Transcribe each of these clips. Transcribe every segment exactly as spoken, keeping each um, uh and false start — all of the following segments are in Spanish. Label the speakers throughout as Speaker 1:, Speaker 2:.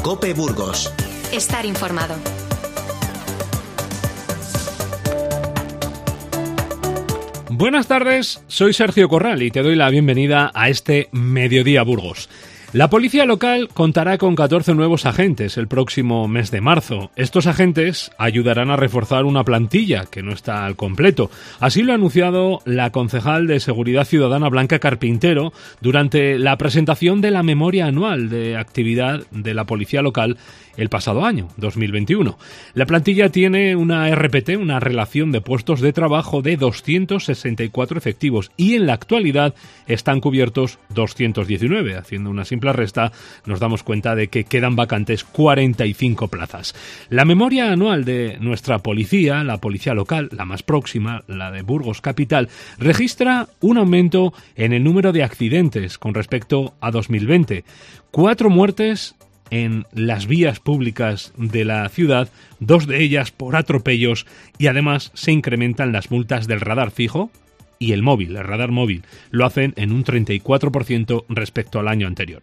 Speaker 1: COPE Burgos.
Speaker 2: Estar informado.
Speaker 3: Buenas tardes, soy Sergio Corral y te doy la bienvenida a este Mediodía Burgos. La policía local contará con catorce nuevos agentes el próximo mes de marzo. Estos agentes ayudarán a reforzar una plantilla que no está al completo. Así lo ha anunciado la concejal de Seguridad Ciudadana Blanca Carpintero durante la presentación de la memoria anual de actividad de la policía local el pasado año, dos mil veintiuno. La plantilla tiene una R P T, una relación de puestos de trabajo de doscientos sesenta y cuatro efectivos y en la actualidad están cubiertos doscientos diecinueve. Haciendo una simple resta nos damos cuenta de que quedan vacantes cuarenta y cinco plazas. La memoria anual de nuestra policía, la policía local, la más próxima, la de Burgos Capital, registra un aumento en el número de accidentes con respecto a dos mil veinte. Cuatro muertes en las vías públicas de la ciudad, dos de ellas por atropellos, y además se incrementan las multas del radar fijo y el móvil, el radar móvil. Lo hacen en un treinta y cuatro por ciento respecto al año anterior.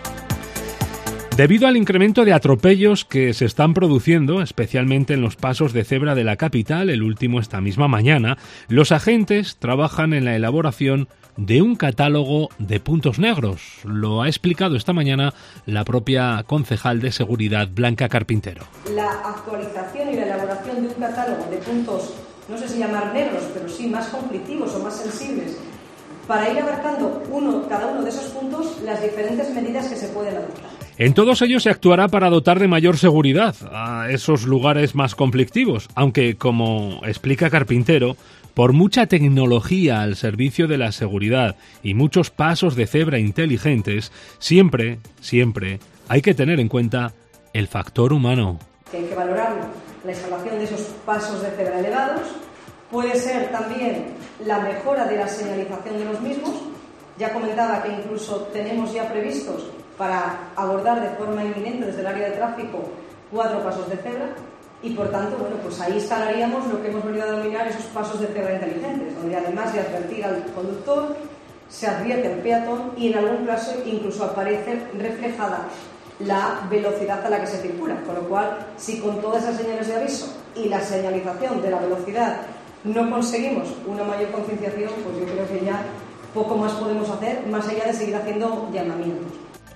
Speaker 3: Debido al incremento de atropellos que se están produciendo, especialmente en los pasos de cebra de la capital, el último esta misma mañana, los agentes trabajan en la elaboración de un catálogo de puntos negros. Lo ha explicado esta mañana la propia concejal de Seguridad, Blanca Carpintero.
Speaker 4: La actualización y la elaboración de un catálogo de puntos, no sé si llamar negros, pero sí más conflictivos o más sensibles, para ir abarcando uno, cada uno de esos puntos las diferentes medidas que se pueden adoptar.
Speaker 3: En todos ellos se actuará para dotar de mayor seguridad a esos lugares más conflictivos, aunque, como explica Carpintero, por mucha tecnología al servicio de la seguridad y muchos pasos de cebra inteligentes, siempre, siempre hay que tener en cuenta el factor humano.
Speaker 4: Hay que valorarlo. La instalación de esos pasos de cebra elevados puede ser también la mejora de la señalización de los mismos. Ya comentaba que incluso tenemos ya previstos para abordar de forma inminente desde el área de tráfico cuatro pasos de cebra y por tanto, bueno, pues ahí instalaríamos lo que hemos venido a denominar esos pasos de cebra inteligentes, donde además de advertir al conductor, se advierte al peatón y en algún caso incluso aparece reflejada la velocidad a la que se circula, con lo cual, si con todas esas señales de aviso y la señalización de la velocidad no conseguimos una mayor concienciación, pues yo creo que ya poco más podemos hacer, más allá de seguir haciendo llamamientos.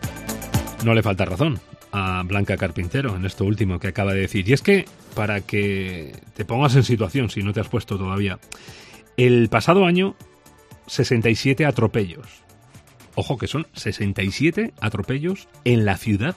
Speaker 3: No le falta razón a Blanca Carpintero en esto último que acaba de decir. Y es que, para que te pongas en situación, si no te has puesto todavía, el pasado año, sesenta y siete atropellos. Ojo que son sesenta y siete atropellos en la ciudad.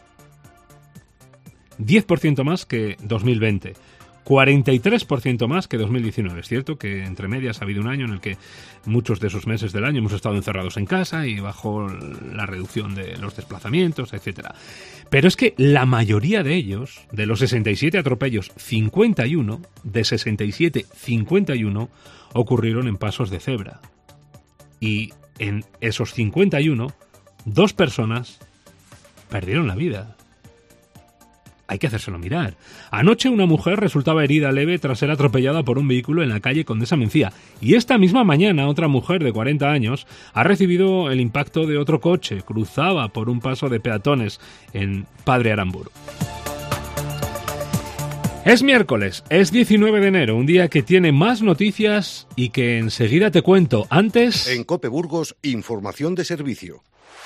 Speaker 3: diez por ciento más que dos mil veinte. cuarenta y tres por ciento más que dos mil diecinueve. Es cierto que entre medias ha habido un año en el que muchos de esos meses del año hemos estado encerrados en casa y bajo la reducción de los desplazamientos, etcétera. Pero es que la mayoría de ellos, de los sesenta y siete atropellos, cincuenta y uno, de sesenta y siete, cincuenta y uno, ocurrieron en pasos de cebra. Y en esos cincuenta y uno, dos personas perdieron la vida. Hay que hacérselo mirar. Anoche una mujer resultaba herida leve tras ser atropellada por un vehículo en la calle Condesa Mencía. Y esta misma mañana otra mujer de cuarenta años ha recibido el impacto de otro coche. Cruzaba por un paso de peatones en Padre Aramburu. Es miércoles, es diecinueve de enero, un día que tiene más noticias y que enseguida te cuento. Antes...
Speaker 5: En COPE Burgos, información de servicio.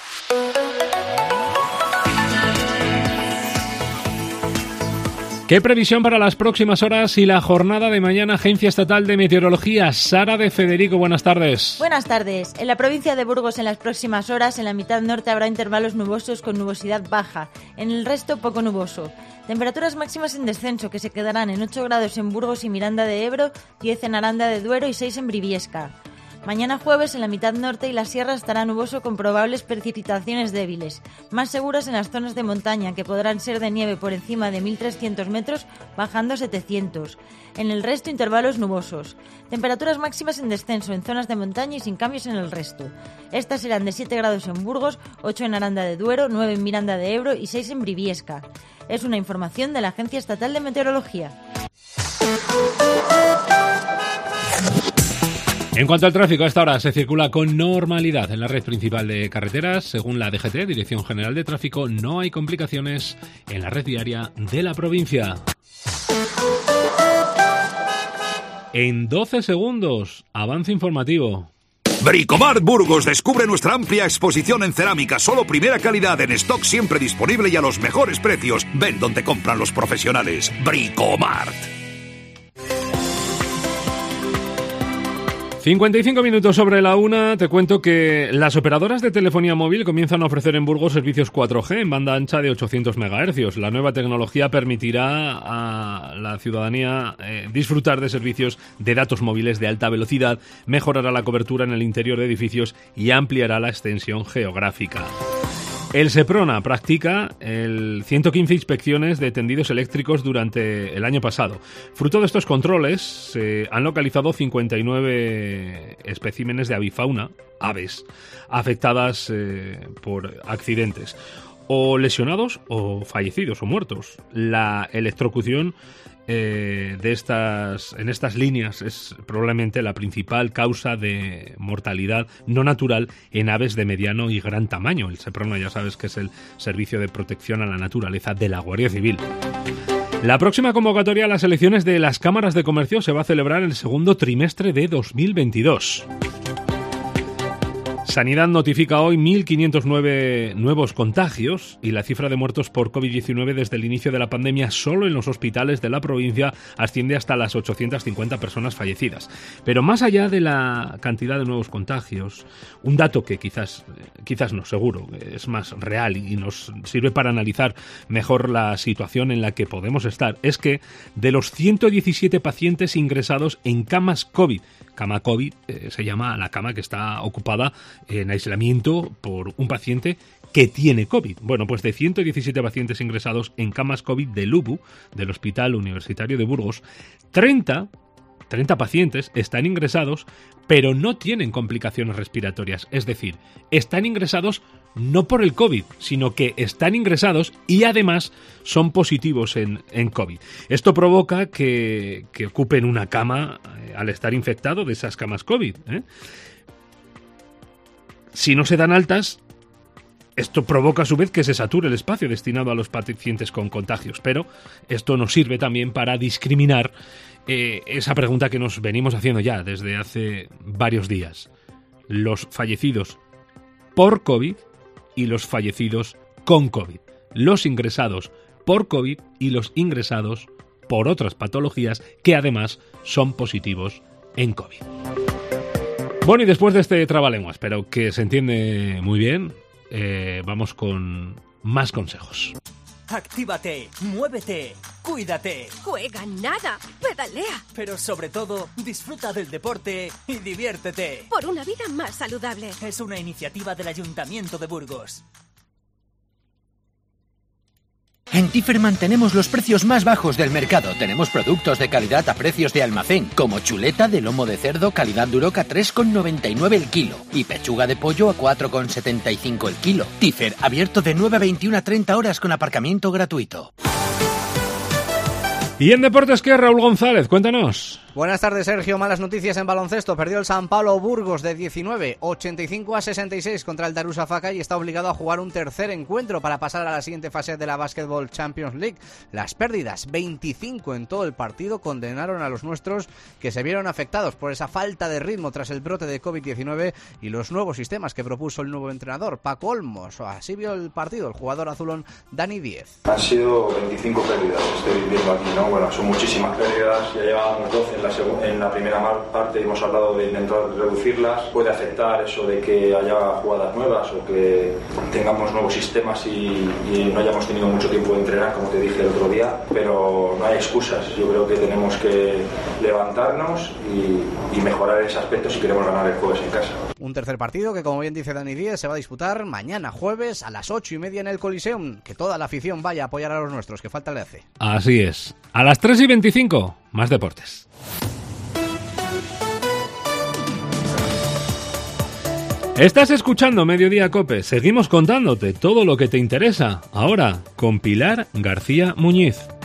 Speaker 3: ¿Qué previsión para las próximas horas y la jornada de mañana? Agencia Estatal de Meteorología, Sara de Federico, buenas tardes.
Speaker 6: Buenas tardes. En la provincia de Burgos en las próximas horas, en la mitad norte habrá intervalos nubosos con nubosidad baja, en el resto poco nuboso. Temperaturas máximas en descenso que se quedarán en ocho grados en Burgos y Miranda de Ebro, diez en Aranda de Duero y seis en Briviesca. Mañana jueves en la mitad norte y la sierra estará nuboso con probables precipitaciones débiles, más seguras en las zonas de montaña que podrán ser de nieve por encima de mil trescientos metros, bajando a setecientos. En el resto intervalos nubosos. Temperaturas máximas en descenso en zonas de montaña y sin cambios en el resto. Estas serán de siete grados en Burgos, ocho en Aranda de Duero, nueve en Miranda de Ebro y seis en Briviesca. Es una información de la Agencia Estatal de Meteorología.
Speaker 3: En cuanto al tráfico, a esta hora se circula con normalidad en la red principal de carreteras. Según la D G T, Dirección General de Tráfico, no hay complicaciones en la red viaria de la provincia. En doce segundos, avance informativo.
Speaker 1: Bricomart Burgos descubre nuestra amplia exposición en cerámica, solo primera calidad, en stock siempre disponible y a los mejores precios. Ven donde compran los profesionales. Bricomart.
Speaker 3: cincuenta y cinco minutos sobre la una, te cuento que las operadoras de telefonía móvil comienzan a ofrecer en Burgos servicios cuatro G en banda ancha de ochocientos megahercios. La nueva tecnología permitirá a la ciudadanía eh, disfrutar de servicios de datos móviles de alta velocidad, mejorará la cobertura en el interior de edificios y ampliará la extensión geográfica. El Seprona practica el ciento quince inspecciones de tendidos eléctricos durante el año pasado. Fruto de estos controles, se han localizado cincuenta y nueve especímenes de avifauna, aves, afectadas eh, por accidentes, o lesionados o fallecidos o muertos. La electrocución Eh, de estas, en estas líneas es probablemente la principal causa de mortalidad no natural en aves de mediano y gran tamaño. El Seprona, ya sabes que es el Servicio de Protección a la Naturaleza de la Guardia Civil. La próxima convocatoria a las elecciones de las cámaras de comercio se va a celebrar en el segundo trimestre de dos mil veintidós. Sanidad notifica hoy mil quinientos nueve nuevos contagios y la cifra de muertos por covid diecinueve desde el inicio de la pandemia solo en los hospitales de la provincia asciende hasta las ochocientas cincuenta personas fallecidas. Pero más allá de la cantidad de nuevos contagios, un dato que quizás, quizás no, seguro, es más real y nos sirve para analizar mejor la situación en la que podemos estar, es que de los ciento diecisiete pacientes ingresados en camas COVID, cama COVID eh, se llama la cama que está ocupada en aislamiento por un paciente que tiene COVID. Bueno, pues de ciento diecisiete pacientes ingresados en camas COVID del U B U, del Hospital Universitario de Burgos, treinta, treinta pacientes están ingresados, pero no tienen complicaciones respiratorias. Es decir, están ingresados no por el COVID, sino que están ingresados y además son positivos en, en COVID. Esto provoca que, que ocupen una cama eh, al estar infectado de esas camas COVID, ¿eh? Si no se dan altas, esto provoca a su vez que se sature el espacio destinado a los pacientes con contagios, pero esto nos sirve también para discriminar eh, esa pregunta que nos venimos haciendo ya desde hace varios días. Los fallecidos por COVID y los fallecidos con COVID. Los ingresados por COVID y los ingresados por otras patologías que además son positivos en COVID. Bueno, y después de este trabalenguas, pero que se entiende muy bien, eh, vamos con más consejos.
Speaker 2: Actívate, muévete, cuídate.
Speaker 7: Juega nada, pedalea.
Speaker 2: Pero sobre todo, disfruta del deporte y diviértete.
Speaker 7: Por una vida más saludable.
Speaker 2: Es una iniciativa del Ayuntamiento de Burgos.
Speaker 8: En Tiferman tenemos los precios más bajos del mercado. Tenemos productos de calidad a precios de almacén, como chuleta de lomo de cerdo calidad Duroc a tres con noventa y nueve el kilo y pechuga de pollo a cuatro con setenta y cinco el kilo. Tifer, abierto de nueve a veintiuna a treinta horas con aparcamiento gratuito.
Speaker 3: Y en Deportes, ¿qué? Raúl González, cuéntanos.
Speaker 9: Buenas tardes, Sergio. Malas noticias en baloncesto. Perdió el San Pablo Burgos de diecinueve, ochenta y cinco a sesenta y seis contra el Darussafaka y está obligado a jugar un tercer encuentro para pasar a la siguiente fase de la Basketball Champions League. Las pérdidas, veinticinco en todo el partido, condenaron a los nuestros, que se vieron afectados por esa falta de ritmo tras el brote de covid diecinueve y los nuevos sistemas que propuso el nuevo entrenador, Paco Olmos. Así vio el partido el jugador azulón Dani Díez.
Speaker 10: Han sido veinticinco pérdidas, estoy viendo aquí, ¿no? Bueno, son muchísimas pérdidas, ya llevábamos doce en la, seg- en la primera parte, hemos hablado de intentar reducirlas. Puede afectar eso de que haya jugadas nuevas o que tengamos nuevos sistemas y, y no hayamos tenido mucho tiempo de entrenar, como te dije el otro día, pero no hay excusas. Yo creo que tenemos que levantarnos y, y mejorar ese aspecto si queremos ganar el jueves en casa.
Speaker 9: Un tercer partido que, como bien dice Dani Díez, se va a disputar mañana jueves a las ocho y media en el Coliseum. Que toda la afición vaya a apoyar a los nuestros, que falta le hace.
Speaker 3: Así es. A las tres y veinticinco, más deportes. Estás escuchando Mediodía Cope. Seguimos contándote todo lo que te interesa. Ahora, con Pilar García Muñiz.